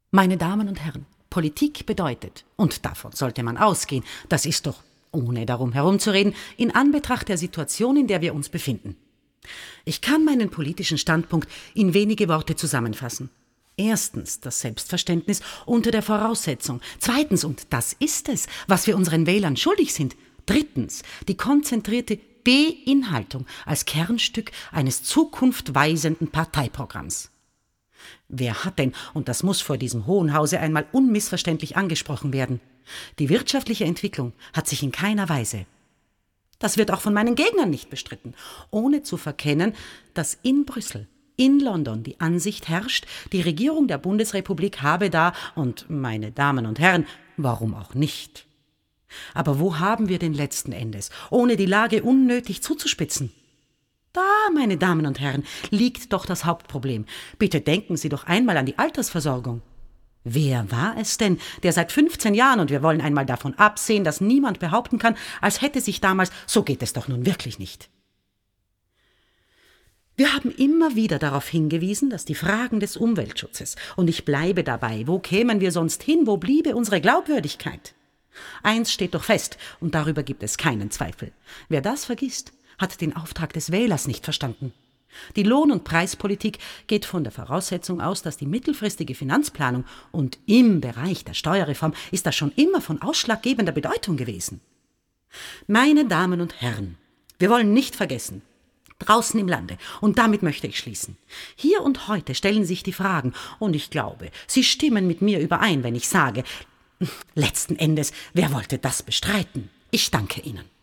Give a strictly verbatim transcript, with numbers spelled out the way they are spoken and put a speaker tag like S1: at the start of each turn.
S1: Meine Damen und Herren, Politik bedeutet, und davon sollte man ausgehen, das ist doch, ohne darum herumzureden, in Anbetracht der Situation, in der wir uns befinden. Ich kann meinen politischen Standpunkt in wenige Worte zusammenfassen. Erstens das Selbstverständnis unter der Voraussetzung. Zweitens, und das ist es, was wir unseren Wählern schuldig sind. Drittens, die konzentrierte Beinhaltung als Kernstück eines zukunftweisenden Parteiprogramms. Wer hat denn, und das muss vor diesem Hohen Hause einmal unmissverständlich angesprochen werden, die wirtschaftliche Entwicklung hat sich in keiner Weise, das wird auch von meinen Gegnern nicht bestritten, ohne zu verkennen, dass in Brüssel, in London die Ansicht herrscht, die Regierung der Bundesrepublik habe da, und meine Damen und Herren, warum auch nicht? Aber wo haben wir denn letzten Endes, ohne die Lage unnötig zuzuspitzen? Da, meine Damen und Herren, liegt doch das Hauptproblem. Bitte denken Sie doch einmal an die Altersversorgung. Wer war es denn, der seit fünfzehn Jahren, und wir wollen einmal davon absehen, dass niemand behaupten kann, als hätte sich damals, so geht es doch nun wirklich nicht. Wir haben immer wieder darauf hingewiesen, dass die Fragen des Umweltschutzes, und ich bleibe dabei, wo kämen wir sonst hin, wo bliebe unsere Glaubwürdigkeit? Eins steht doch fest, und darüber gibt es keinen Zweifel. Wer das vergisst, hat den Auftrag des Wählers nicht verstanden. Die Lohn- und Preispolitik geht von der Voraussetzung aus, dass die mittelfristige Finanzplanung, und im Bereich der Steuerreform ist das schon immer von ausschlaggebender Bedeutung gewesen. Meine Damen und Herren, wir wollen nicht vergessen, draußen im Lande, und damit möchte ich schließen, hier und heute stellen sich die Fragen, und ich glaube, Sie stimmen mit mir überein, wenn ich sage, letzten Endes, wer wollte das bestreiten? Ich danke Ihnen.